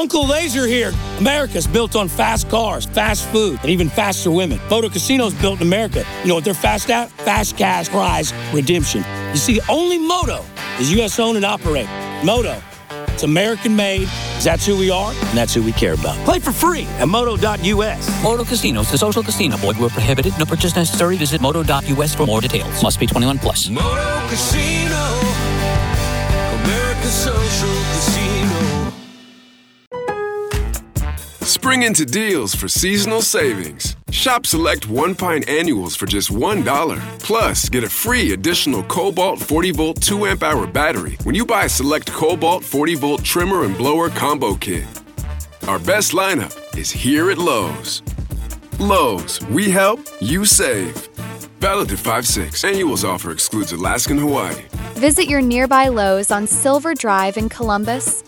Uncle Laser here. America's built on fast cars, fast food, and even faster women. Moto Casino's built in America. You know what they're fast at? Fast cash prize redemption. You see, only Moto is U.S. owned and operated. Moto, it's American made, because that's who we are, and that's who we care about. Play for free at moto.us. Moto Casinos, the social casino. Void where prohibited. No purchase necessary. Visit moto.us for more details. Must be 21 plus. Moto Casino, America's social casino. Spring into deals for seasonal savings. Shop select one-pint annuals for just $1. Plus, get a free additional Cobalt 40-volt 2-amp-hour battery when you buy a select Cobalt 40-volt trimmer and blower combo kit. Our best lineup is here at Lowe's. Lowe's, we help, you save. Valid through 5/6. Annuals offer excludes Alaska and Hawaii. Visit your nearby Lowe's on Silver Drive in Columbus.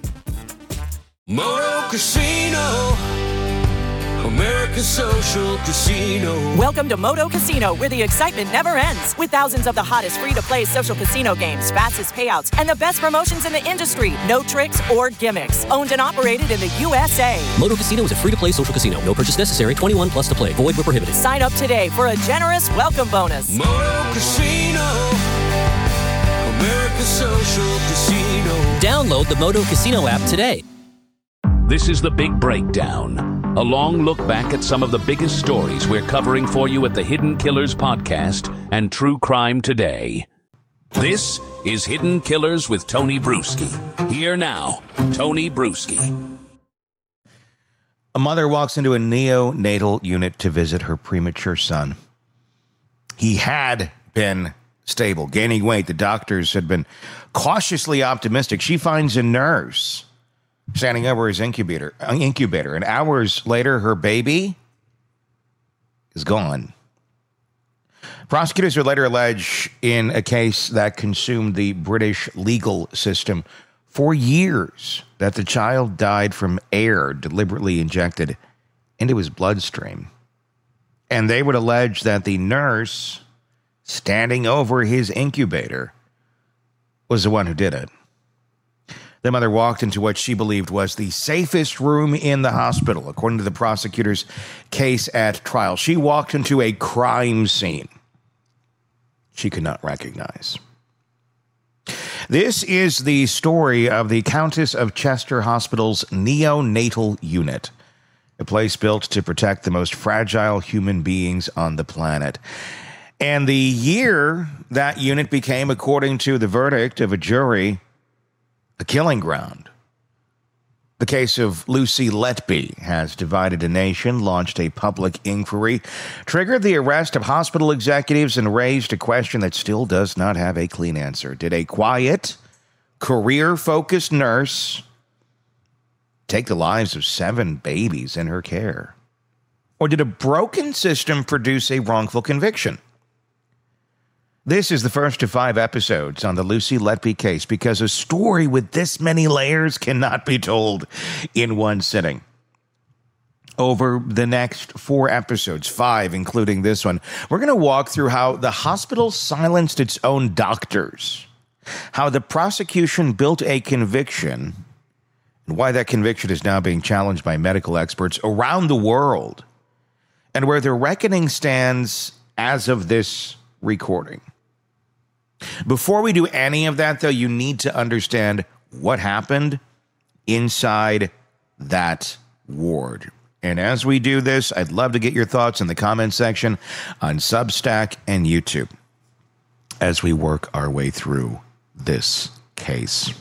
Moto Casino, America's social casino. Welcome to Moto Casino, where the excitement never ends. With thousands of the hottest free-to-play social casino games, fastest payouts, and the best promotions in the industry. No tricks or gimmicks. Owned and operated in the USA. Moto Casino is a free-to-play social casino. No purchase necessary. 21 plus to play. Void where prohibited. Sign up today for a generous welcome bonus. Moto Casino, America's social casino. Download the Moto Casino app today. This is The Big Breakdown, a long look back at some of the biggest stories we're covering for you at the Hidden Killers podcast and True Crime Today. This is Hidden Killers with Tony Bruschi. Here now, Tony Bruschi. A mother walks into a neonatal unit to visit her premature son. He had been stable, gaining weight. The doctors had been cautiously optimistic. She finds a nurse standing over his incubator, and hours later, her baby is gone. Prosecutors would later allege in a case that consumed the British legal system for years that the child died from air deliberately injected into his bloodstream. And they would allege that the nurse standing over his incubator was the one who did it. The mother walked into what she believed was the safest room in the hospital, according to the prosecutor's case at trial. She walked into a crime scene she could not recognize. This is the story of the Countess of Chester Hospital's neonatal unit, a place built to protect the most fragile human beings on the planet. And the year that unit became, according to the verdict of a jury, a killing ground. The case of Lucy Letby has divided a nation, launched a public inquiry, triggered the arrest of hospital executives, and raised a question that still does not have a clean answer. Did a quiet, career-focused nurse take the lives of 7 babies in her care? Or did a broken system produce a wrongful conviction? This is the first of 5 episodes on the Lucy Letby case, because a story with this many layers cannot be told in one sitting. Over the next 4 episodes, 5 including this one, we're going to walk through how the hospital silenced its own doctors, how the prosecution built a conviction, and why that conviction is now being challenged by medical experts around the world, and where the reckoning stands as of this recording. Before we do any of that, though, you need to understand what happened inside that ward. And as we do this, I'd love to get your thoughts in the comment section on Substack and YouTube as we work our way through this case.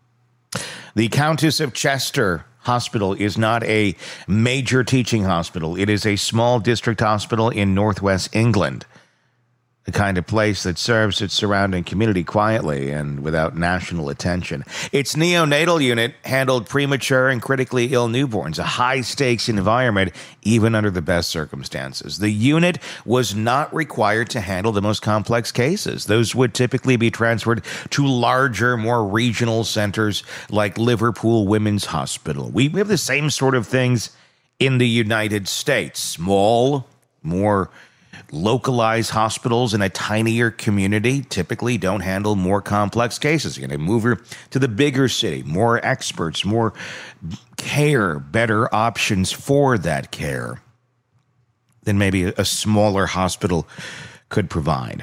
The Countess of Chester Hospital is not a major teaching hospital. It is a small district hospital in northwest England. The kind of place that serves its surrounding community quietly and without national attention. Its neonatal unit handled premature and critically ill newborns, a high-stakes environment even under the best circumstances. The unit was not required to handle the most complex cases. Those would typically be transferred to larger, more regional centers like Liverpool Women's Hospital. We have the same sort of things in the United States. Small, more localized hospitals in a tinier community typically don't handle more complex cases. You're going to move her to the bigger city, more experts, more care, better options for that care than maybe a smaller hospital could provide.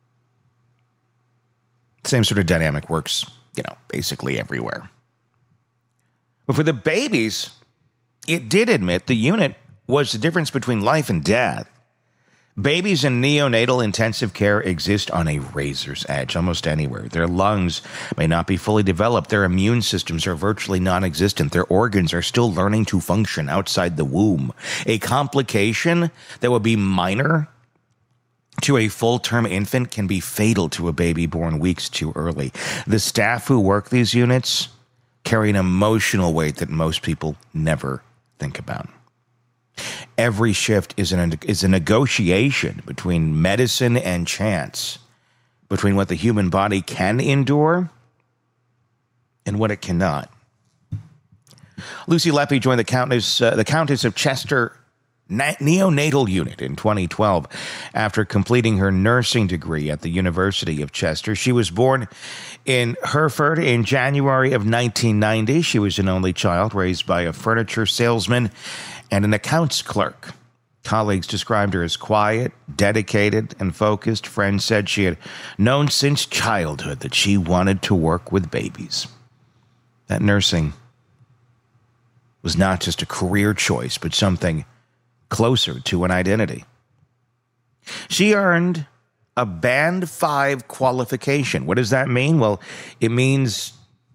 Same sort of dynamic works, basically everywhere. But for the babies, it did admit the unit was the difference between life and death. Babies in neonatal intensive care exist on a razor's edge almost anywhere. Their lungs may not be fully developed. Their immune systems are virtually non-existent. Their organs are still learning to function outside the womb. A complication that would be minor to a full-term infant can be fatal to a baby born weeks too early. The staff who work these units carry an emotional weight that most people never think about. Every shift is a negotiation between medicine and chance, between what the human body can endure and what it cannot. Lucy Leppy joined the Countess of Chester neonatal unit in 2012 after completing her nursing degree at the University of Chester. She was born in Hereford in January of 1990. She was an only child raised by a furniture salesman and an accounts clerk. Colleagues described her as quiet, dedicated, and focused. Friends said she had known since childhood that she wanted to work with babies. That nursing was not just a career choice, but something closer to an identity. She earned a Band 5 qualification. What does that mean? Well, it means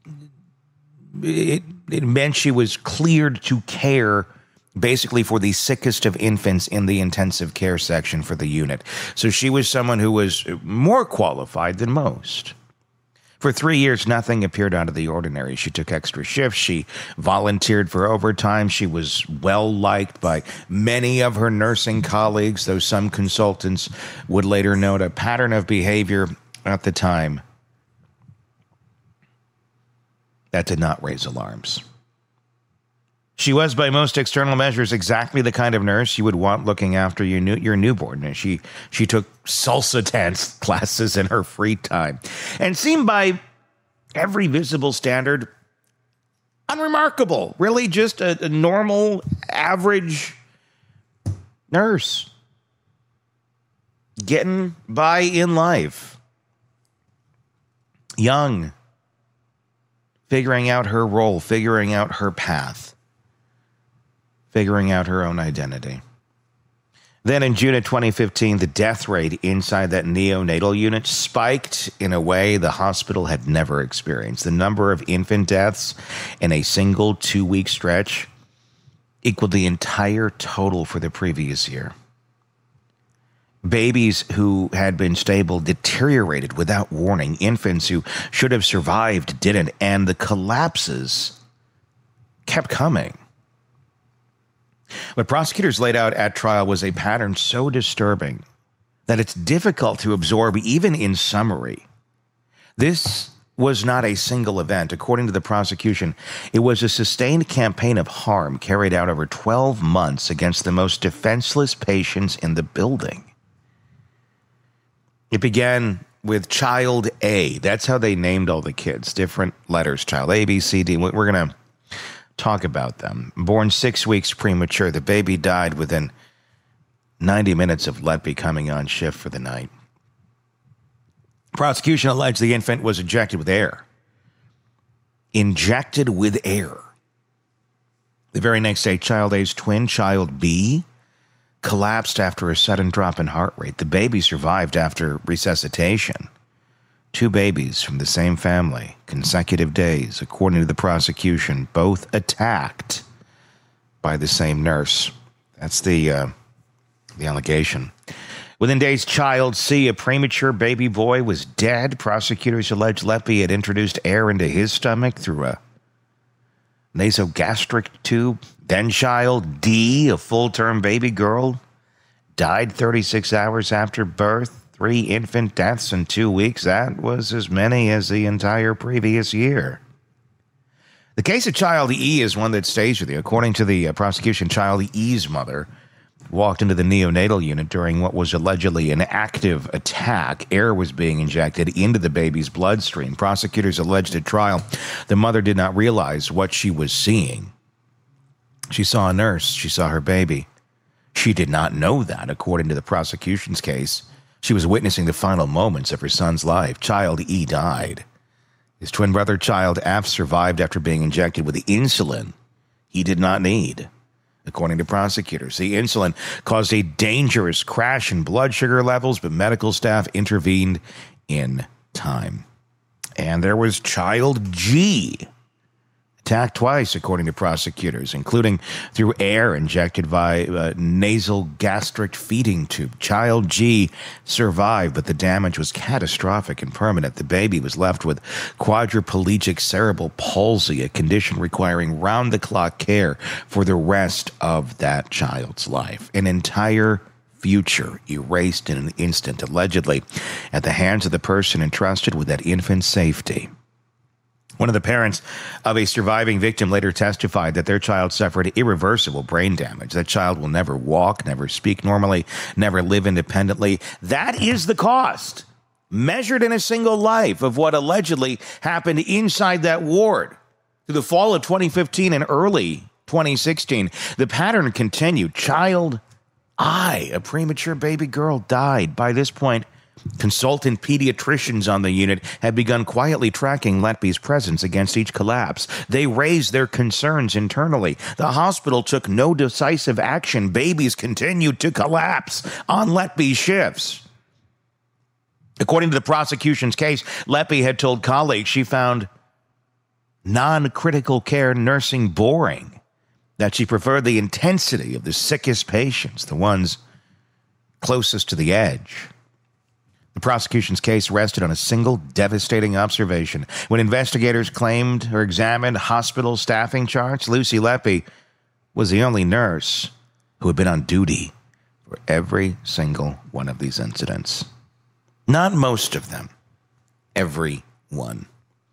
it meant she was cleared to care basically for the sickest of infants in the intensive care section for the unit. So she was someone who was more qualified than most. For 3 years, nothing appeared out of the ordinary. She took extra shifts. She volunteered for overtime. She was well-liked by many of her nursing colleagues, though some consultants would later note a pattern of behavior at the time that did not raise alarms. She was, by most external measures, exactly the kind of nurse you would want looking after your newborn. And she took salsa dance classes in her free time and seemed by every visible standard unremarkable. Really just a normal, average nurse getting by in life. Young, figuring out her role, figuring out her path, figuring out her own identity. Then in June of 2015, the death rate inside that neonatal unit spiked in a way the hospital had never experienced. The number of infant deaths in a single 2-week stretch equaled the entire total for the previous year. Babies who had been stable deteriorated without warning. Infants who should have survived didn't, and the collapses kept coming. What prosecutors laid out at trial was a pattern so disturbing that it's difficult to absorb even in summary. This was not a single event. According to the prosecution, it was a sustained campaign of harm carried out over 12 months against the most defenseless patients in the building. It began with Child A. That's how they named all the kids. Different letters, Child A, B, C, D. We're going to talk about them. Born 6 weeks premature, the baby died within 90 minutes of Leppy coming on shift for the night. Prosecution alleged the infant was injected with air. Injected with air. The very next day, Child A's twin, Child B, collapsed after a sudden drop in heart rate. The baby survived after resuscitation. 2 babies from the same family, consecutive days, according to the prosecution, both attacked by the same nurse. That's the allegation. Within days, Child C, a premature baby boy, was dead. Prosecutors alleged Leppy had introduced air into his stomach through a nasogastric tube. Then Child D, a full-term baby girl, died 36 hours after birth. 3 infant deaths in 2 weeks. That was as many as the entire previous year. The case of Child E is one that stays with you. According to the prosecution, Child E's mother walked into the neonatal unit during what was allegedly an active attack. Air was being injected into the baby's bloodstream. Prosecutors alleged at trial the mother did not realize what she was seeing. She saw a nurse. She saw her baby. She did not know that, according to the prosecution's case. She was witnessing the final moments of her son's life. Child E died. His twin brother, child F, survived after being injected with insulin he did not need. According to prosecutors, the insulin caused a dangerous crash in blood sugar levels, but medical staff intervened in time. And there was child G, attacked twice, according to prosecutors, including through air injected by nasal gastric feeding tube. Child G survived, but the damage was catastrophic and permanent. The baby was left with quadriplegic cerebral palsy, a condition requiring round-the-clock care for the rest of that child's life. An entire future erased in an instant, allegedly at the hands of the person entrusted with that infant's safety. One of the parents of a surviving victim later testified that their child suffered irreversible brain damage. That child will never walk, never speak normally, never live independently. That is the cost, measured in a single life, of what allegedly happened inside that ward. Through the fall of 2015 and early 2016, the pattern continued. Child I, a premature baby girl, died. By this point, consultant pediatricians on the unit had begun quietly tracking Letby's presence against each collapse. They raised their concerns internally. The hospital took no decisive action. Babies continued to collapse on Letby's shifts. According to the prosecution's case, Letby had told colleagues she found non-critical care nursing boring, that she preferred the intensity of the sickest patients, the ones closest to the edge. The prosecution's case rested on a single devastating observation. When investigators claimed or examined hospital staffing charts, Lucy Letby was the only nurse who had been on duty for every single one of these incidents. Not most of them. Every one.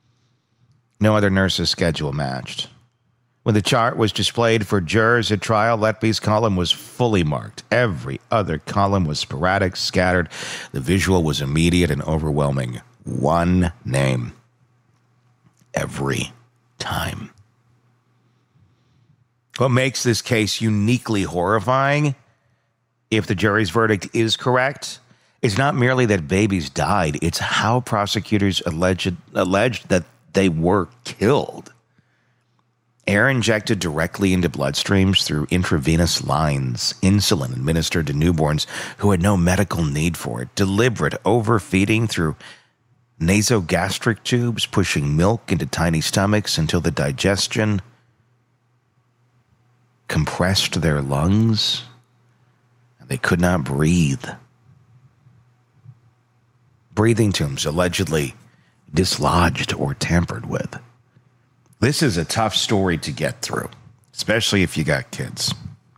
No other nurse's schedule matched. When the chart was displayed for jurors at trial, Letby's column was fully marked. Every other column was sporadic, scattered. The visual was immediate and overwhelming. One name. Every time. What makes this case uniquely horrifying, if the jury's verdict is correct, is not merely that babies died. It's how prosecutors alleged that they were killed. Air injected directly into bloodstreams through intravenous lines, insulin administered to newborns who had no medical need for it, deliberate overfeeding through nasogastric tubes, pushing milk into tiny stomachs until the digestion compressed their lungs, and they could not breathe. Breathing tubes allegedly dislodged or tampered with. This is a tough story to get through, especially if you got kids.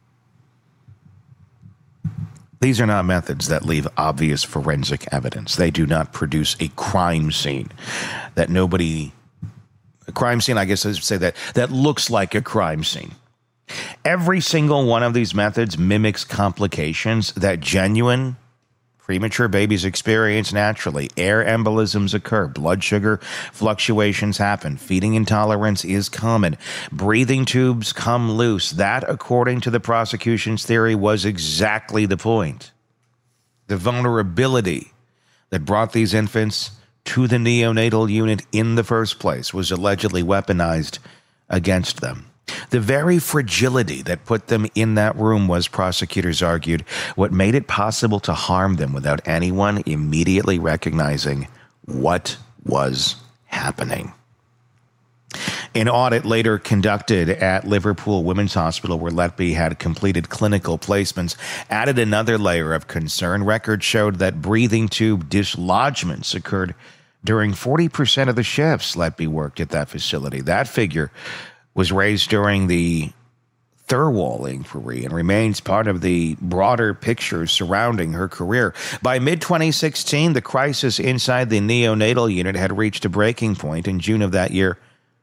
These are not methods that leave obvious forensic evidence. They do not produce a crime scene that a crime scene, I guess I should say, that looks like a crime scene. Every single one of these methods mimics complications that genuine premature babies experience naturally. Air embolisms occur. Blood sugar fluctuations happen. Feeding intolerance is common. Breathing tubes come loose. That, according to the prosecution's theory, was exactly the point. The vulnerability that brought these infants to the neonatal unit in the first place was allegedly weaponized against them. The very fragility that put them in that room was, prosecutors argued, what made it possible to harm them without anyone immediately recognizing what was happening. An audit later conducted at Liverpool Women's Hospital, where Letby had completed clinical placements, added another layer of concern. Records showed that breathing tube dislodgements occurred during 40% of the shifts Letby worked at that facility. That figure was raised during the Thirlwall inquiry and remains part of the broader picture surrounding her career. By mid-2016, the crisis inside the neonatal unit had reached a breaking point. In June of that year,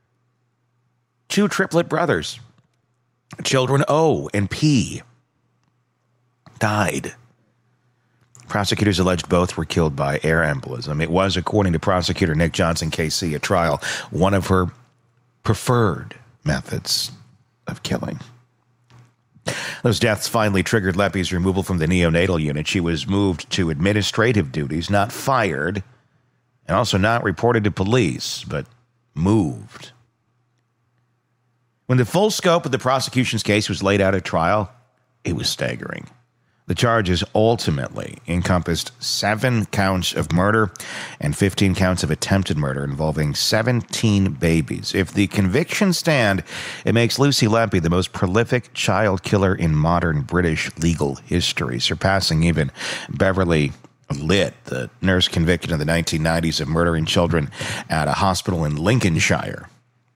2 triplet brothers, children O and P, died. Prosecutors alleged both were killed by air embolism. It was, according to prosecutor Nick Johnson, KC, at trial, one of her preferred methods of killing. Those deaths finally triggered Leppy's removal from the neonatal unit. She was moved to administrative duties, not fired, and also not reported to police, but moved. When the full scope of the prosecution's case was laid out at trial, it was staggering. The charges ultimately encompassed 7 counts of murder and 15 counts of attempted murder involving 17 babies. If the convictions stand, it makes Lucy Leppy the most prolific child killer in modern British legal history, surpassing even Beverly Litt, the nurse convicted in the 1990s of murdering children at a hospital in Lincolnshire.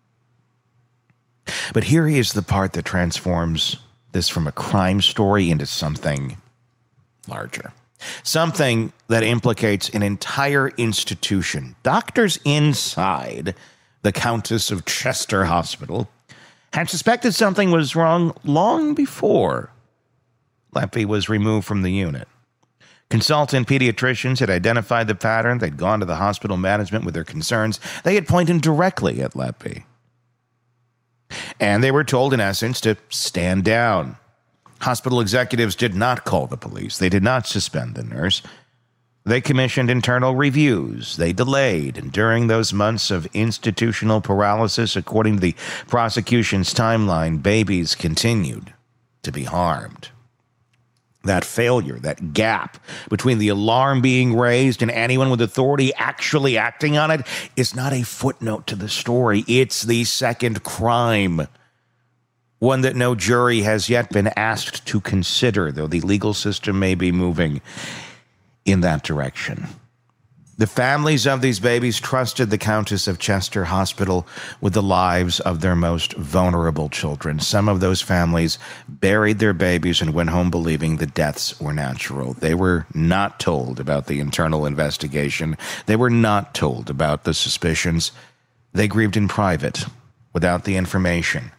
But here is the part that transforms this from a crime story into something larger. Something that implicates an entire institution. Doctors inside the Countess of Chester Hospital had suspected something was wrong long before Leppy was removed from the unit. Consultant pediatricians had identified the pattern. They'd gone to the hospital management with their concerns. They had pointed directly at Leppy. And they were told, in essence, to stand down. Hospital executives did not call the police. They did not suspend the nurse. They commissioned internal reviews. They delayed. And during those months of institutional paralysis, according to the prosecution's timeline, babies continued to be harmed. That failure, that gap between the alarm being raised and anyone with authority actually acting on it is not a footnote to the story. It's the second crime, one that no jury has yet been asked to consider, though the legal system may be moving in that direction. The families of these babies trusted the Countess of Chester Hospital with the lives of their most vulnerable children. Some of those families buried their babies and went home believing the deaths were natural. They were not told about the internal investigation. They were not told about the suspicions. They grieved in private without the information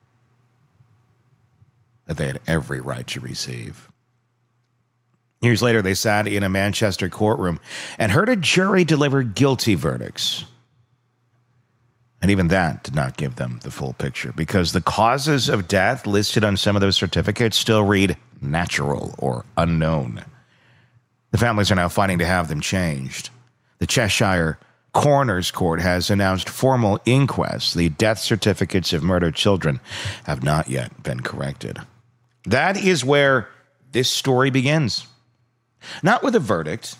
that they had every right to receive. Years later, they sat in a Manchester courtroom and heard a jury deliver guilty verdicts. And even that did not give them the full picture, because the causes of death listed on some of those certificates still read natural or unknown. The families are now fighting to have them changed. The Cheshire Coroner's Court has announced formal inquests. The death certificates of murdered children have not yet been corrected. That is where this story begins. Not with a verdict,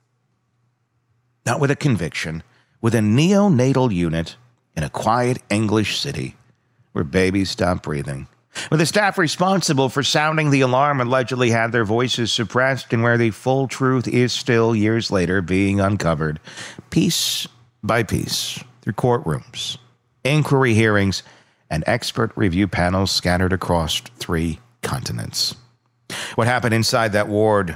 not with a conviction, with a neonatal unit in a quiet English city where babies stop breathing, where the staff responsible for sounding the alarm allegedly had their voices suppressed, and where the full truth is still, years later, being uncovered, piece by piece, through courtrooms, inquiry hearings, and expert review panels scattered across 3 continents. What happened inside that ward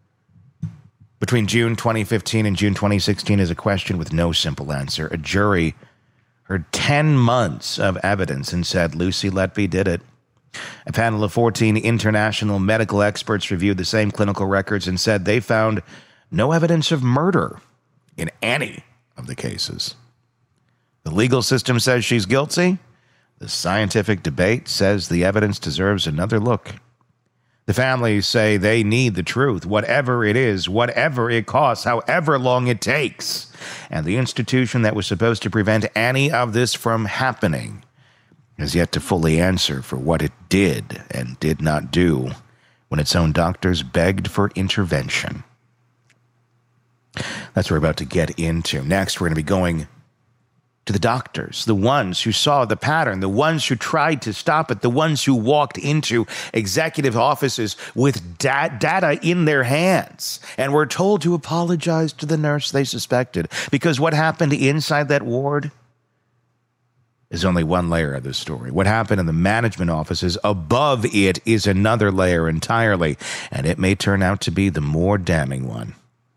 between June 2015 and June 2016 is a question with no simple answer. A jury heard 10 months of evidence and said Lucy Leppy did it. A panel of 14 international medical experts reviewed the same clinical records and said they found no evidence of murder in any of the cases. The legal system says she's guilty. The scientific debate says the evidence deserves another look. The families say they need the truth, whatever it is, whatever it costs, however long it takes. And the institution that was supposed to prevent any of this from happening has yet to fully answer for what it did and did not do when its own doctors begged for intervention. That's what we're about to get into. Next, we're going to be going to the doctors, the ones who saw the pattern, the ones who tried to stop it, the ones who walked into executive offices with data in their hands and were told to apologize to the nurse they suspected, because what happened inside that ward is only one layer of the story. What happened in the management offices above it is another layer entirely, and it may turn out to be the more damning one.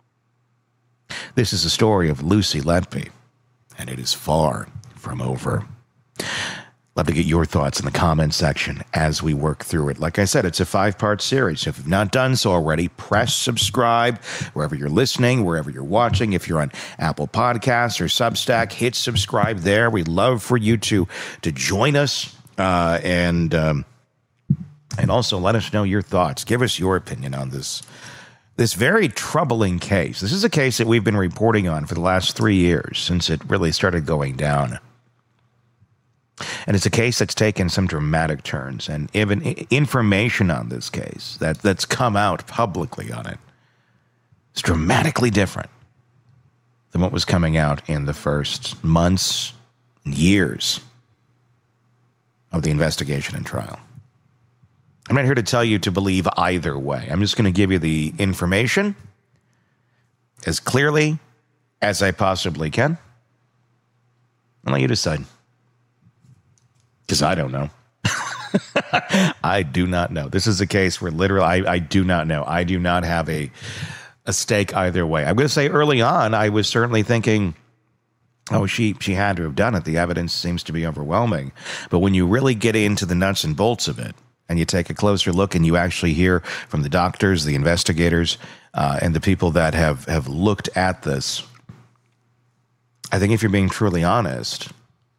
This is the story of Lucy Leppy, and it is far from over. Love to get your thoughts in the comments section as we work through it. Like I said, it's a 5-part series. So if you've not done so already, press subscribe wherever you're listening, wherever you're watching. If you're on Apple Podcasts or Substack, hit subscribe there. We'd love for you to join us and And also let us know your thoughts. Give us your opinion on this very troubling case. This is a case that we've been reporting on for the last 3 years since it really started going down. And it's a case that's taken some dramatic turns, and even information on this case that's come out publicly on it is dramatically different than what was coming out in the first months, years of the investigation and trial. I'm not here to tell you to believe either way. I'm just going to give you the information as clearly as I possibly can. I'll let you decide. Because I don't know. I do not know. This is a case where literally I do not know. I do not have a stake either way. I'm going to say early on, I was certainly thinking, oh, she had to have done it. The evidence seems to be overwhelming. But when you really get into the nuts and bolts of it, and you take a closer look and you actually hear from the doctors, the investigators, and the people that have looked at this, I think if you're being truly honest,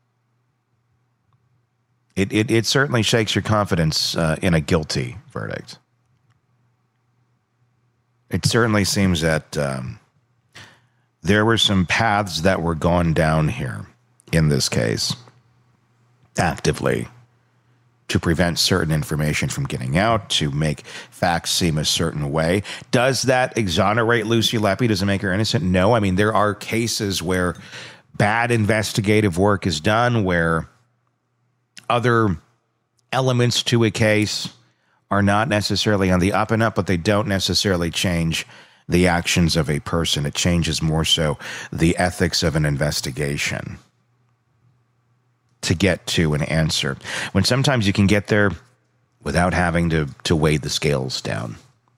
it certainly shakes your confidence in a guilty verdict. It certainly seems that there were some paths that were gone down here in this case, actively, to prevent certain information from getting out, to make facts seem a certain way. Does that exonerate Lucy Leppi? Does it make her innocent? No. I mean, there are cases where bad investigative work is done, where other elements to a case are not necessarily on the up and up, but they don't necessarily change the actions of a person. It changes more so the ethics of an investigation to get to an answer, when sometimes you can get there without having to weigh the scales down.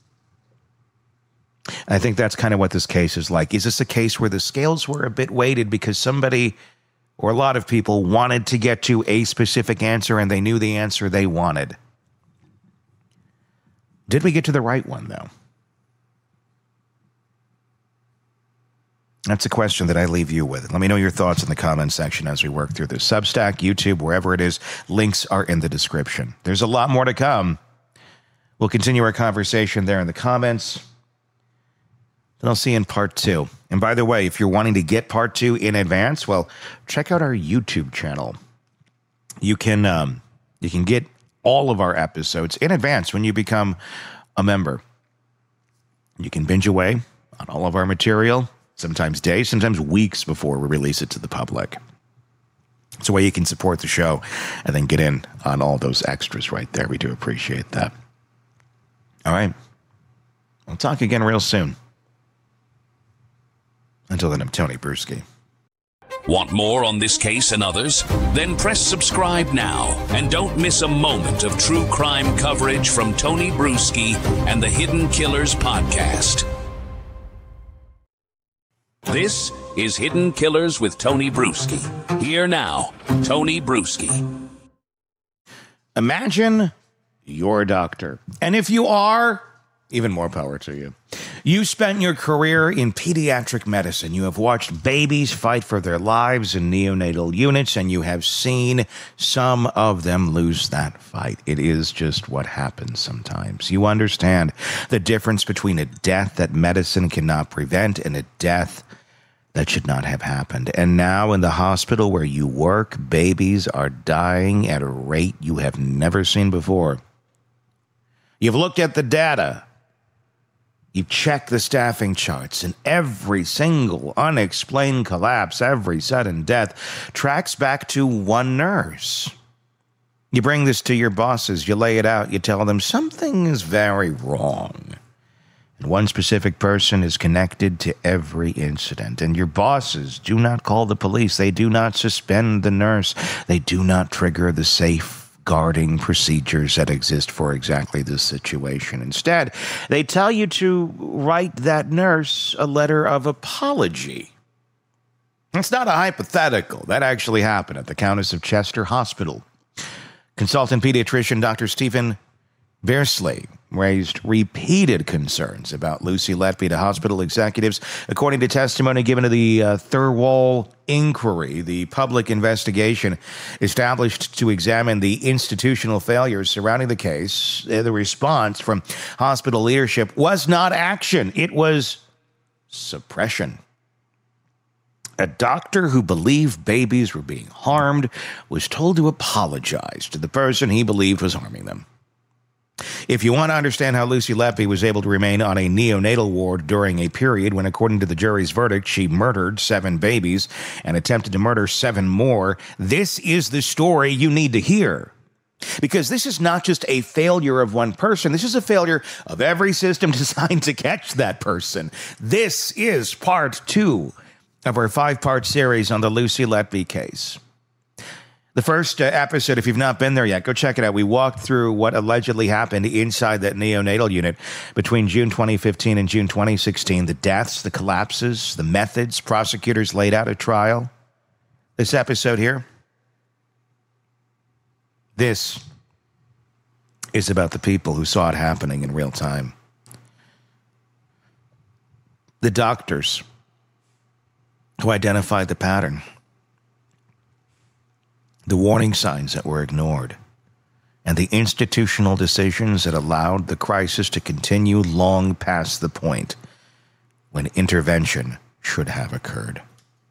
I think that's kind of what this case is like. Is this a case where the scales were a bit weighted because somebody or a lot of people wanted to get to a specific answer and they knew the answer they wanted? Did we get to the right one, though? That's a question that I leave you with. Let me know your thoughts in the comments section as we work through this. Substack, YouTube, wherever it is, links are in the description. There's a lot more to come. We'll continue our conversation there in the comments. Then I'll see you in part 2. And by the way, if you're wanting to get part 2 in advance, well, check out our YouTube channel. You can get all of our episodes in advance when you become a member. You can binge away on all of our material, sometimes days, sometimes weeks before we release it to the public. It's a way you can support the show and then get in on all those extras right there. We do appreciate that. All right. We'll talk again real soon. Until then, I'm Tony Brueski. Want more on this case and others? Then press subscribe now and don't miss a moment of true crime coverage from Tony Brueski and the Hidden Killers podcast. This is Hidden Killers with Tony Brueski. Here now, Tony Brueski. Imagine you're a doctor. And if you are, even more power to you. You spent your career in pediatric medicine. You have watched babies fight for their lives in neonatal units, and you have seen some of them lose that fight. It is just what happens sometimes. You understand the difference between a death that medicine cannot prevent and a death that should not have happened. And now in the hospital where you work, babies are dying at a rate you have never seen before. You've looked at the data. You've checked the staffing charts, and every single unexplained collapse, every sudden death tracks back to one nurse. You bring this to your bosses, you lay it out, you tell them something is very wrong. And one specific person is connected to every incident. And your bosses do not call the police. They do not suspend the nurse. They do not trigger the safeguarding procedures that exist for exactly this situation. Instead, they tell you to write that nurse a letter of apology. It's not a hypothetical. That actually happened at the Countess of Chester Hospital. Consultant pediatrician Dr. Stephen Bearsley raised repeated concerns about Lucy Letby to hospital executives. According to testimony given to the Thirlwall inquiry, the public investigation established to examine the institutional failures surrounding the case, the response from hospital leadership was not action, it was suppression. A doctor who believed babies were being harmed was told to apologize to the person he believed was harming them. If you want to understand how Lucy Letby was able to remain on a neonatal ward during a period when, according to the jury's verdict, she murdered 7 babies and attempted to murder 7 more, this is the story you need to hear. Because this is not just a failure of one person. This is a failure of every system designed to catch that person. This is part 2 of our 5-part series on the Lucy Letby case. The first episode, if you've not been there yet, go check it out. We walked through what allegedly happened inside that neonatal unit between June 2015 and June 2016. The deaths, the collapses, the methods prosecutors laid out at trial. This episode here, this is about the people who saw it happening in real time. The doctors who identified the pattern. The warning signs that were ignored, and the institutional decisions that allowed the crisis to continue long past the point when intervention should have occurred.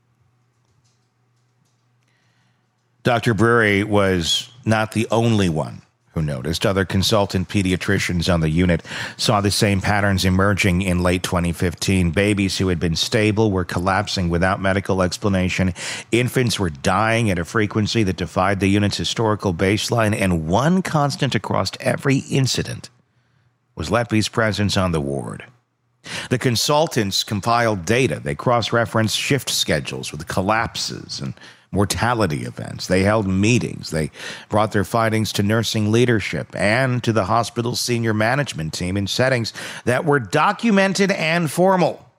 Dr. Brewery was not the only one who noticed. Other consultant pediatricians on the unit saw the same patterns emerging in late 2015. Babies who had been stable were collapsing without medical explanation. Infants were dying at a frequency that defied the unit's historical baseline, and one constant across every incident was Letby's presence on the ward. The consultants compiled data. They cross-referenced shift schedules with collapses and mortality events. They held meetings. They brought their findings to nursing leadership and to the hospital's senior management team in settings that were documented and formal.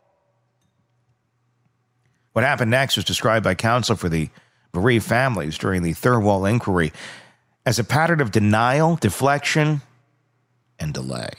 What happened next was described by counsel for the bereaved families during the Thirlwall inquiry as a pattern of denial, deflection, and delay.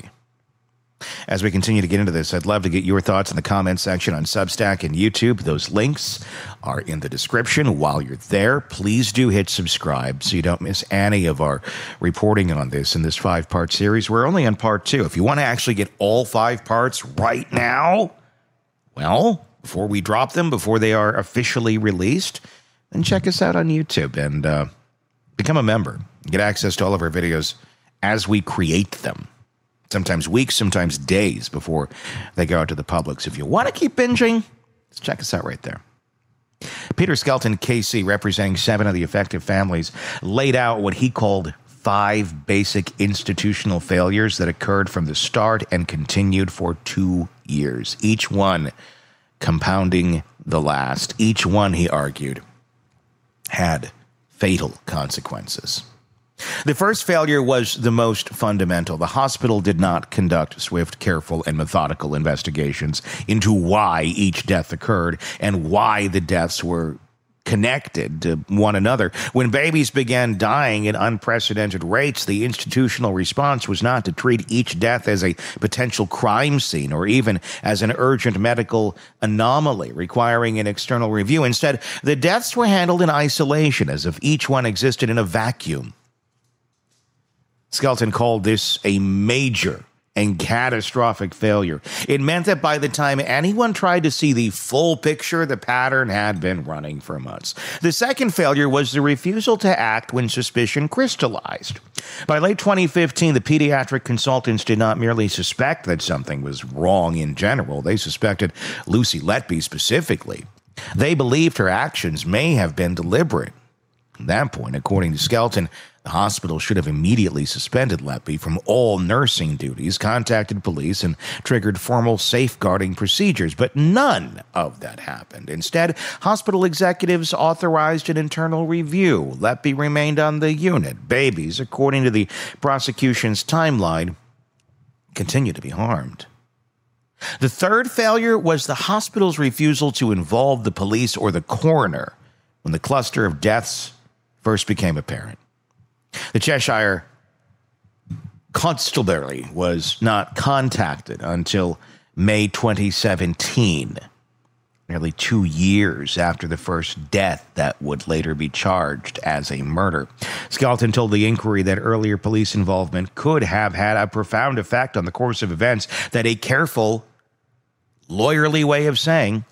As we continue to get into this, I'd love to get your thoughts in the comments section on Substack and YouTube. Those links are in the description. While you're there, please do hit subscribe so you don't miss any of our reporting on this in this 5-part series. We're only on part 2. If you want to actually get all 5 parts right now, well, before we drop them, before they are officially released, then check us out on YouTube and become a member. Get access to all of our videos as we create them. Sometimes weeks, sometimes days before they go out to the public. So if you want to keep binging, just check us out right there. Peter Skelton, KC, representing 7 of the affected families, laid out what he called 5 basic institutional failures that occurred from the start and continued for 2 years, each one compounding the last. Each one, he argued, had fatal consequences. The first failure was the most fundamental. The hospital did not conduct swift, careful, and methodical investigations into why each death occurred and why the deaths were connected to one another. When babies began dying at unprecedented rates, the institutional response was not to treat each death as a potential crime scene or even as an urgent medical anomaly requiring an external review. Instead, the deaths were handled in isolation as if each one existed in a vacuum. Skelton called this a major and catastrophic failure. It meant that by the time anyone tried to see the full picture, the pattern had been running for months. The second failure was the refusal to act when suspicion crystallized. By late 2015, the pediatric consultants did not merely suspect that something was wrong in general. They suspected Lucy Letby specifically. They believed her actions may have been deliberate. At that point, according to Skelton, the hospital should have immediately suspended Letby from all nursing duties, contacted police, and triggered formal safeguarding procedures. But none of that happened. Instead, hospital executives authorized an internal review. Letby remained on the unit. Babies, according to the prosecution's timeline, continued to be harmed. The third failure was the hospital's refusal to involve the police or the coroner when the cluster of deaths first became apparent. The Cheshire constabulary was not contacted until May 2017, nearly 2 years after the first death that would later be charged as a murder. Skelton told the inquiry that earlier police involvement could have had a profound effect on the course of events, that a careful, lawyerly way of saying,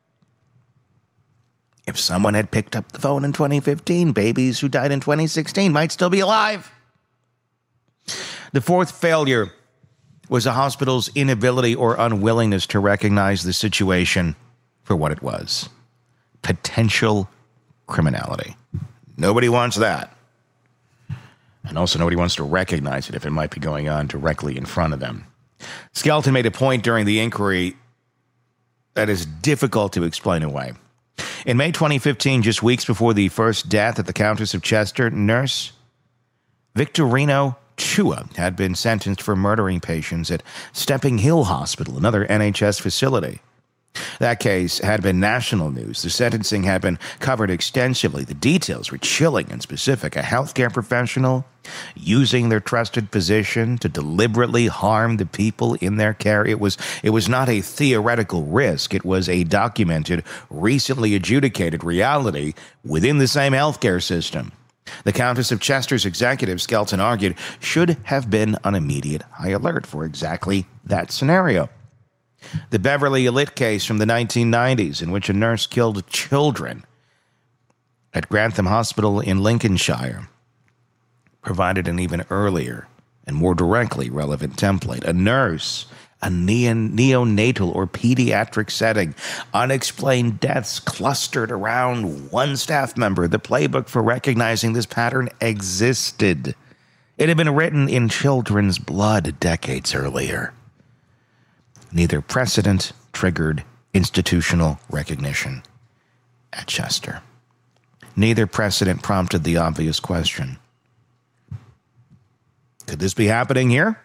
if someone had picked up the phone in 2015, babies who died in 2016 might still be alive. The fourth failure was the hospital's inability or unwillingness to recognize the situation for what it was: potential criminality. Nobody wants that. And also nobody wants to recognize it if it might be going on directly in front of them. Skelton made a point during the inquiry that is difficult to explain away. In May 2015, just weeks before the first death at the Countess of Chester, nurse Victorino Chua had been sentenced for murdering patients at Stepping Hill Hospital, another NHS facility. That case had been national news. The sentencing had been covered extensively. The details were chilling and specific. A healthcare professional using their trusted position to deliberately harm the people in their care. It was not a theoretical risk. It was a documented, recently adjudicated reality within the same healthcare system. The Countess of Chester's executive, Skelton argued, should have been on immediate high alert for exactly that scenario. The Beverly Illitt case from the 1990s, in which a nurse killed children at Grantham Hospital in Lincolnshire, provided an even earlier and more directly relevant template. A nurse, a neonatal or pediatric setting, unexplained deaths clustered around one staff member. The playbook for recognizing this pattern existed. It had been written in children's blood decades earlier. Neither precedent triggered institutional recognition at Chester. Neither precedent prompted the obvious question: could this be happening here?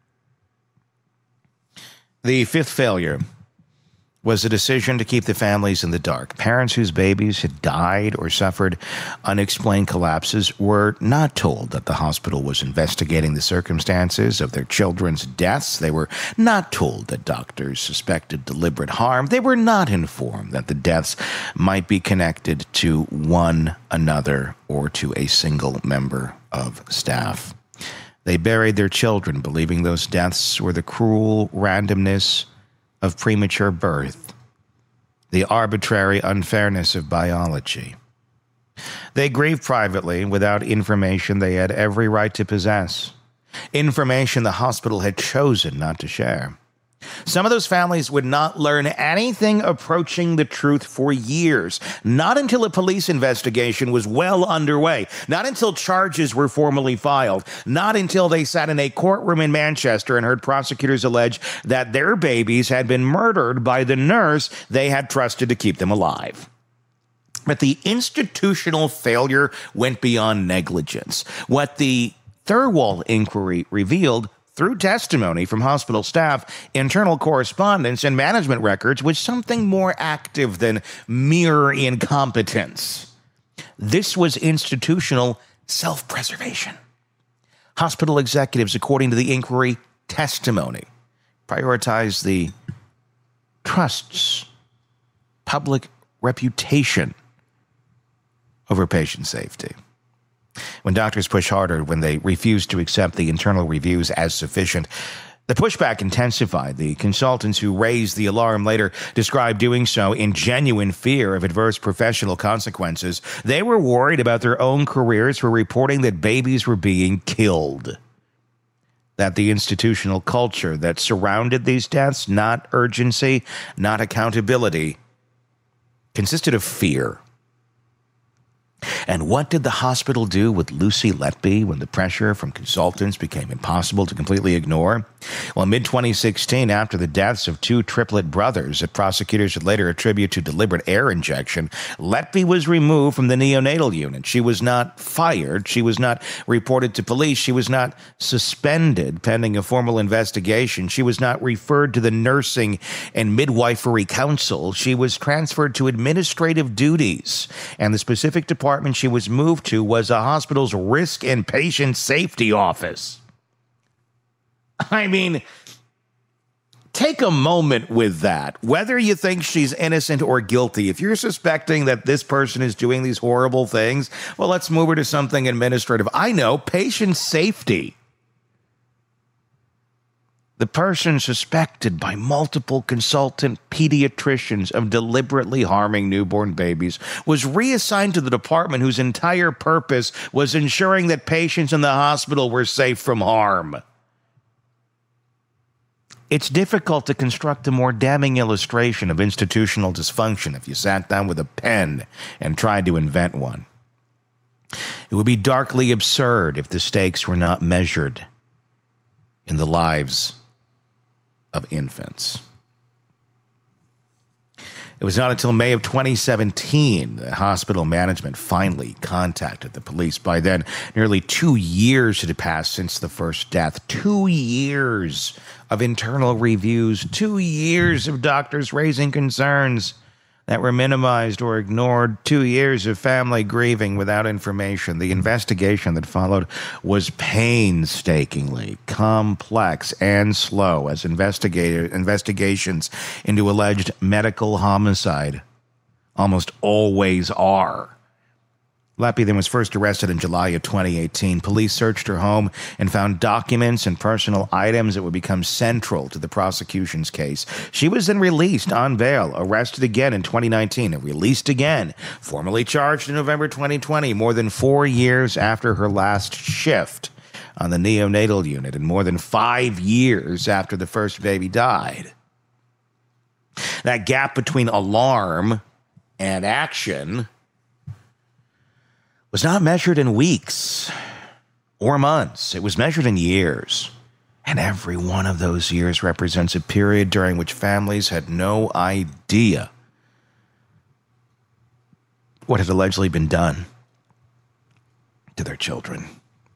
The fifth failure was the decision to keep the families in the dark. Parents whose babies had died or suffered unexplained collapses were not told that the hospital was investigating the circumstances of their children's deaths. They were not told that doctors suspected deliberate harm. They were not informed that the deaths might be connected to one another or to a single member of staff. They buried their children, believing those deaths were the cruel randomness of premature birth, the arbitrary unfairness of biology. They grieved privately without information they had every right to possess, information the hospital had chosen not to share. Some of those families would not learn anything approaching the truth for years, not until a police investigation was well underway, not until charges were formally filed, not until they sat in a courtroom in Manchester and heard prosecutors allege that their babies had been murdered by the nurse they had trusted to keep them alive. But the institutional failure went beyond negligence. What the Thirlwall inquiry revealed through testimony from hospital staff, internal correspondence, and management records was something more active than mere incompetence. This was institutional self-preservation. Hospital executives, according to the inquiry testimony, prioritized the trust's public reputation over patient safety. When doctors push harder, when they refuse to accept the internal reviews as sufficient, the pushback intensified. The consultants who raised the alarm later described doing so in genuine fear of adverse professional consequences. They were worried about their own careers for reporting that babies were being killed. That the institutional culture that surrounded these deaths, not urgency, not accountability, consisted of fear. And what did the hospital do with Lucy Letby when the pressure from consultants became impossible to completely ignore? Well, in mid-2016, after the deaths of two triplet brothers that prosecutors would later attribute to deliberate air injection, Letby was removed from the neonatal unit. She was not fired. She was not reported to police. She was not suspended pending a formal investigation. She was not referred to the Nursing and Midwifery Council. She was transferred to administrative duties, and the specific department she was moved to was a hospital's risk and patient safety office. I mean, take a moment with that. Whether you think she's innocent or guilty, if you're suspecting that this person is doing these horrible things, well, let's move her to something administrative. I know, patient safety. The person suspected by multiple consultant pediatricians of deliberately harming newborn babies was reassigned to the department whose entire purpose was ensuring that patients in the hospital were safe from harm. It's difficult to construct a more damning illustration of institutional dysfunction if you sat down with a pen and tried to invent one. It would be darkly absurd if the stakes were not measured in the lives of infants. It was not until May of 2017 that hospital management finally contacted the police. By then, nearly 2 years had passed since the first death. 2 years of internal reviews. 2 years of doctors raising concerns that were minimized or ignored. 2 years of family grieving without information. The investigation that followed was painstakingly complex and slow, as investigations into alleged medical homicide almost always are. Leppi then was first arrested in July of 2018. Police searched her home and found documents and personal items that would become central to the prosecution's case. She was then released on bail, arrested again in 2019, and released again, formally charged in November 2020, more than 4 years after her last shift on the neonatal unit and more than 5 years after the first baby died. That gap between alarm and action was not measured in weeks or months. It was measured in years. And every one of those years represents a period during which families had no idea what had allegedly been done to their children.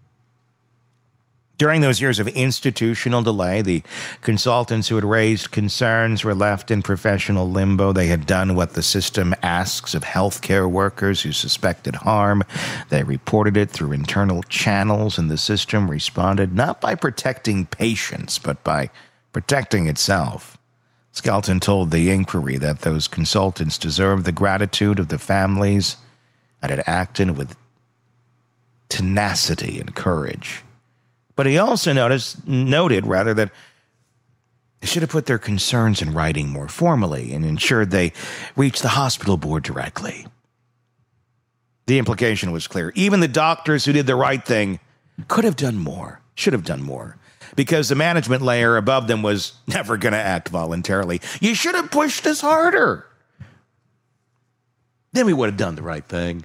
During those years of institutional delay, the consultants who had raised concerns were left in professional limbo. They had done what the system asks of healthcare workers who suspected harm. They reported it through internal channels, and the system responded not by protecting patients, but by protecting itself. Skelton told the Inquiry that those consultants deserved the gratitude of the families and had acted with tenacity and courage. But he also noted that they should have put their concerns in writing more formally and ensured they reached the hospital board directly. The implication was clear. Even the doctors who did the right thing could have done more, should have done more, because the management layer above them was never going to act voluntarily. You should have pushed us harder. Then we would have done the right thing.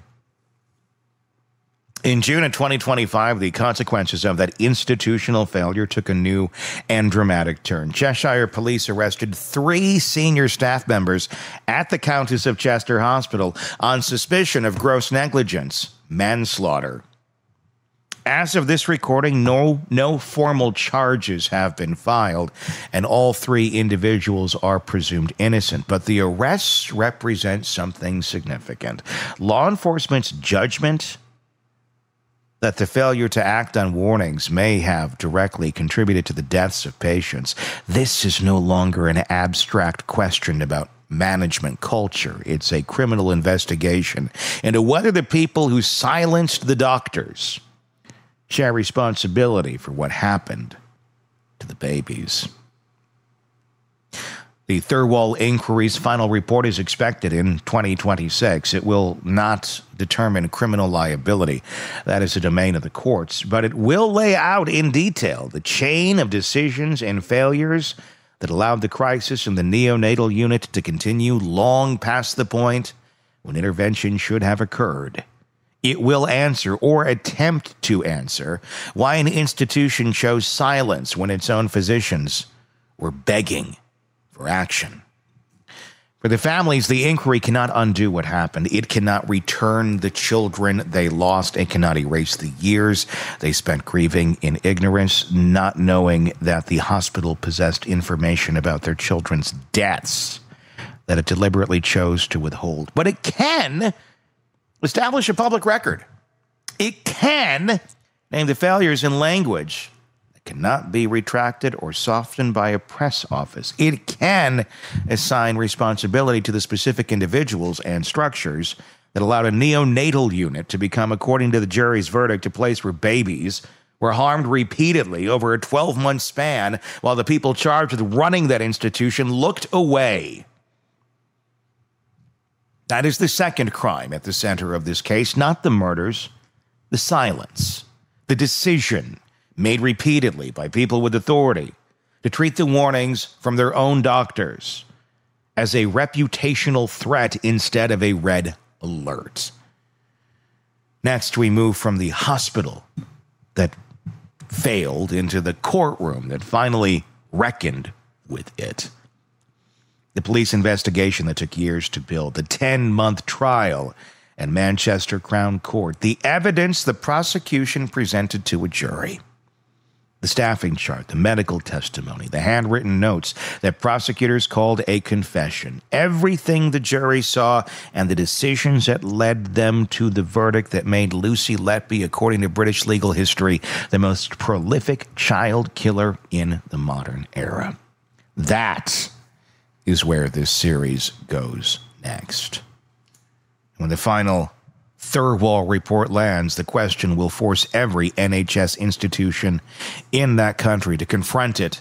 In June of 2025, the consequences of that institutional failure took a new and dramatic turn. Cheshire Police arrested 3 senior staff members at the Countess of Chester Hospital on suspicion of gross negligence, manslaughter. As of this recording, no formal charges have been filed, and all 3 individuals are presumed innocent. But the arrests represent something significant. Law enforcement's judgment that the failure to act on warnings may have directly contributed to the deaths of patients. This is no longer an abstract question about management culture. It's a criminal investigation into whether the people who silenced the doctors share responsibility for what happened to the babies. The Thirlwall Inquiry's final report is expected in 2026. It will not determine criminal liability. That is a domain of the courts. But it will lay out in detail the chain of decisions and failures that allowed the crisis in the neonatal unit to continue long past the point when intervention should have occurred. It will answer, or attempt to answer, why an institution chose silence when its own physicians were begging for action. For the families, the inquiry cannot undo what happened. It cannot return the children they lost. It cannot erase the years they spent grieving in ignorance, not knowing that the hospital possessed information about their children's deaths that it deliberately chose to withhold. But it can establish a public record. It can name the failures in language that cannot be retracted or softened by a press office. It can assign responsibility to the specific individuals and structures that allowed a neonatal unit to become, according to the jury's verdict, a place where babies were harmed repeatedly over a 12-month span while the people charged with running that institution looked away. That is the second crime at the center of this case, not the murders, the silence, the decision made repeatedly by people with authority to treat the warnings from their own doctors as a reputational threat instead of a red alert. Next, we move from the hospital that failed into the courtroom that finally reckoned with it. The police investigation that took years to build, the 10-month trial at Manchester Crown Court, the evidence the prosecution presented to a jury, the staffing chart, the medical testimony, the handwritten notes that prosecutors called a confession, everything the jury saw and the decisions that led them to the verdict that made Lucy Letby, according to British legal history, the most prolific child killer in the modern era. That is where this series goes next. When the final Thirlwall report lands, the question will force every NHS institution in that country to confront it,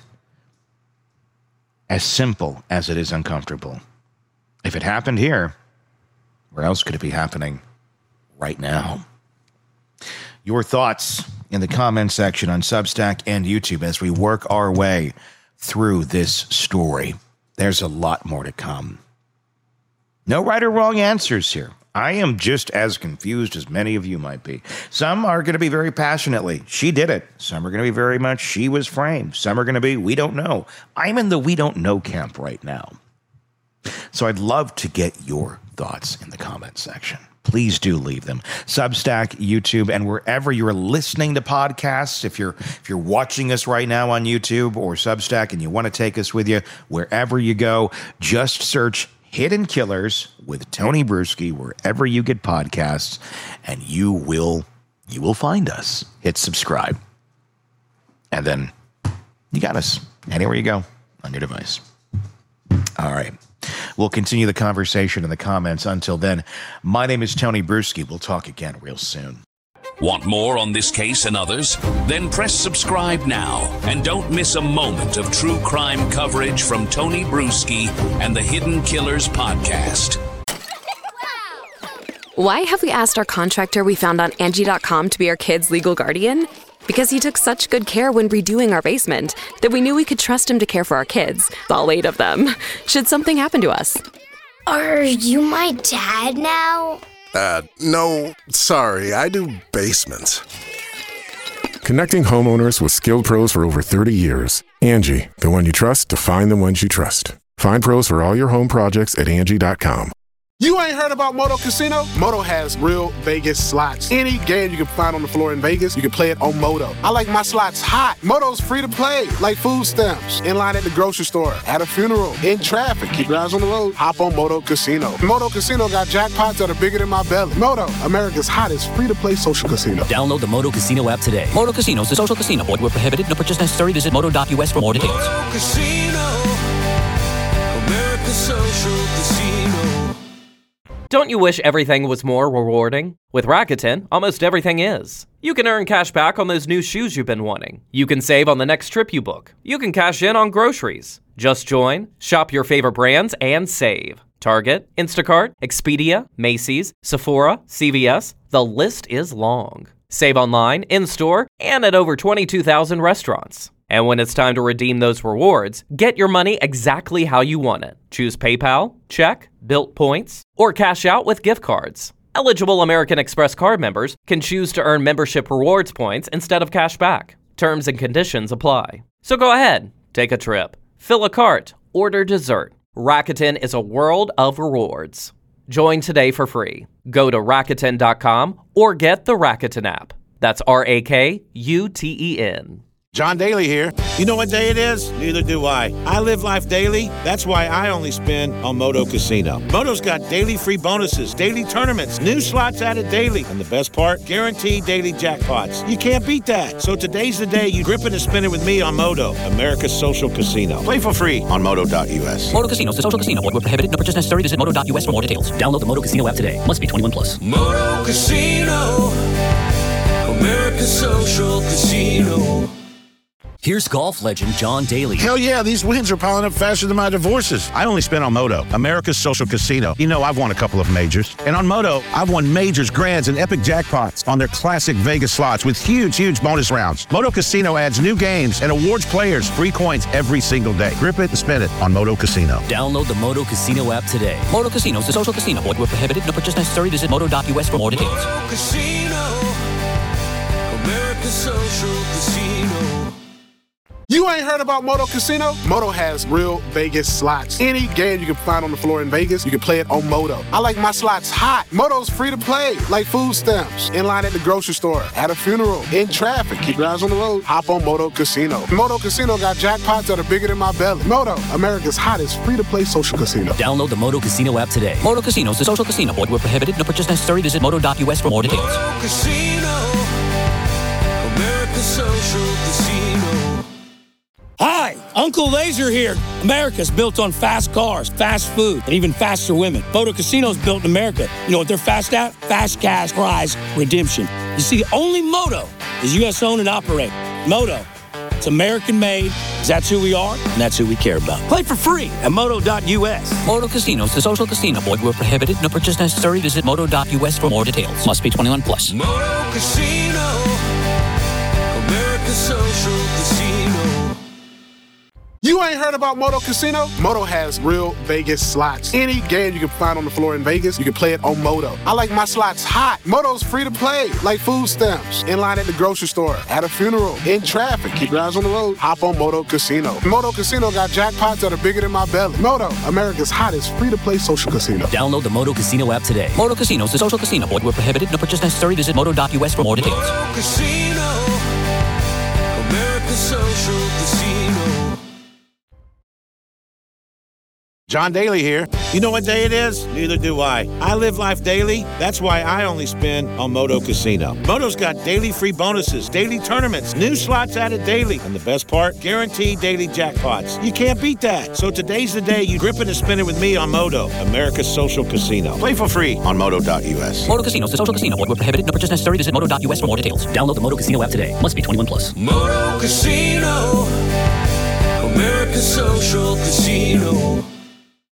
as simple as it is uncomfortable. If it happened here, where else could it be happening right now? Your thoughts in the comment section on Substack and YouTube as we work our way through this story. There's a lot more to come. No right or wrong answers here. I am just as confused as many of you might be. Some are going to be very passionately, she did it. Some are going to be very much, she was framed. Some are going to be, we don't know. I'm in the we don't know camp right now. So I'd love to get your thoughts in the comment section. Please do leave them. Substack, YouTube, and wherever you're listening to podcasts. If you're watching us right now on YouTube or Substack and you want to take us with you, wherever you go, just search Hidden Killers with Tony Bruschi wherever you get podcasts, and you will find us. Hit subscribe. And then you got us anywhere you go on your device. All right. We'll continue the conversation in the comments. Until then, my name is Tony Bruschi. We'll talk again real soon. Want more on this case and others? Then press subscribe now and don't miss a moment of true crime coverage from Tony Bruschi and the Hidden Killers podcast. Why have we asked our contractor we found on Angie.com to be our kids' legal guardian? Because he took such good care when redoing our basement that we knew we could trust him to care for our kids, all 8 of them, should something happen to us. Are you my dad now? No, sorry, I do basements. Connecting homeowners with skilled pros for over 30 years. Angie, the one you trust to find the ones you trust. Find pros for all your home projects at Angie.com. You ain't heard about Moto Casino? Moto has real Vegas slots. Any game you can find on the floor in Vegas, you can play it on Moto. I like my slots hot. Moto's free to play, like food stamps. In line at the grocery store, at a funeral, in traffic. Keep your eyes on the road. Hop on Moto Casino. Moto Casino got jackpots that are bigger than my belly. Moto, America's hottest free-to-play social casino. Download the Moto Casino app today. Moto Casino is a social casino. Void where prohibited. No purchase necessary. Visit moto.us for more details. Moto Casino, America's social casino. Don't you wish everything was more rewarding? With Rakuten, almost everything is. You can earn cash back on those new shoes you've been wanting. You can save on the next trip you book. You can cash in on groceries. Just join, shop your favorite brands, and save. Target, Instacart, Expedia, Macy's, Sephora, CVS, the list is long. Save online, in-store, and at over 22,000 restaurants. And when it's time to redeem those rewards, get your money exactly how you want it. Choose PayPal, check, Bilt points, or cash out with gift cards. Eligible American Express card members can choose to earn membership rewards points instead of cash back. Terms and conditions apply. So go ahead, take a trip, fill a cart, order dessert. Rakuten is a world of rewards. Join today for free. Go to Rakuten.com or get the Rakuten app. That's Rakuten. John Daly here. You know what day it is? Neither do I. I live life daily. That's why I only spin on Moto Casino. Moto's got daily free bonuses, daily tournaments, new slots added daily, and the best part, guaranteed daily jackpots. You can't beat that. So today's the day you grip it and spin it with me on Moto, America's social casino. Play for free on Moto.us. Moto Casino is a social casino. Void where prohibited. No purchase necessary. Visit Moto.us for more details. Download the Moto Casino app today. Must be 21 plus. Moto Casino, America's social casino. Here's golf legend John Daly. Hell yeah, these wins are piling up faster than my divorces. I only spin on Moto, America's social casino. You know, I've won a couple of majors. And on Moto, I've won majors, grands, and epic jackpots on their classic Vegas slots with huge bonus rounds. Moto Casino adds new games and awards players free coins every single day. Grip it and spin it on Moto Casino. Download the Moto Casino app today. Moto Casino is a social casino. Void where prohibited. No purchase necessary. Visit Moto.us for more details. Moto Casino, America's social casino. You ain't heard about Moto Casino? Moto has real Vegas slots. Any game you can find on the floor in Vegas, you can play it on Moto. I like my slots hot. Moto's free to play, like food stamps. In line at the grocery store, at a funeral, in traffic. Keep your eyes on the road. Hop on Moto Casino. Moto Casino got jackpots that are bigger than my belly. Moto, America's hottest free-to-play social casino. Download the Moto Casino app today. Moto Casino is a social casino. Void where prohibited. No purchase necessary. Visit Moto.us for more details. Moto Casino, America's social casino. Hi, Uncle Laser here. America's built on fast cars, fast food, and even faster women. Moto Casino's built in America. You know what they're fast at? Fast cash prize redemption. You see, only Moto is U.S. owned and operated. Moto, it's American made, 'cause that's who we are, and that's who we care about. Play for free at Moto.us. Moto Casino is a social casino. Void where prohibited. No purchase necessary. Visit Moto.us for more details. Must be 21 plus. Moto Casino, America's social casino. You ain't heard about Moto Casino? Moto has real Vegas slots. Any game you can find on the floor in Vegas, you can play it on Moto. I like my slots hot. Moto's free to play, like food stamps. In line at the grocery store, at a funeral, in traffic. Keep your eyes on the road. Hop on Moto Casino. Moto Casino got jackpots that are bigger than my belly. Moto, America's hottest free-to-play social casino. Download the Moto Casino app today. Moto Casino is a social casino. Void where prohibited. No purchase necessary. Visit Moto.us for more details. Moto Casino, America's social casino. John Daly here. You know what day it is? Neither do I. I live life daily. That's why I only spin on Moto Casino. Moto's got daily free bonuses, daily tournaments, new slots added daily, and the best part, guaranteed daily jackpots. You can't beat that. So today's the day you grip it and spin it with me on Moto, America's social casino. Play for free on Moto.us. Moto Casino is a social casino. Void where prohibited. No purchase necessary. Visit Moto.us for more details. Download the Moto Casino app today. Must be 21 plus. Moto Casino, America's social casino.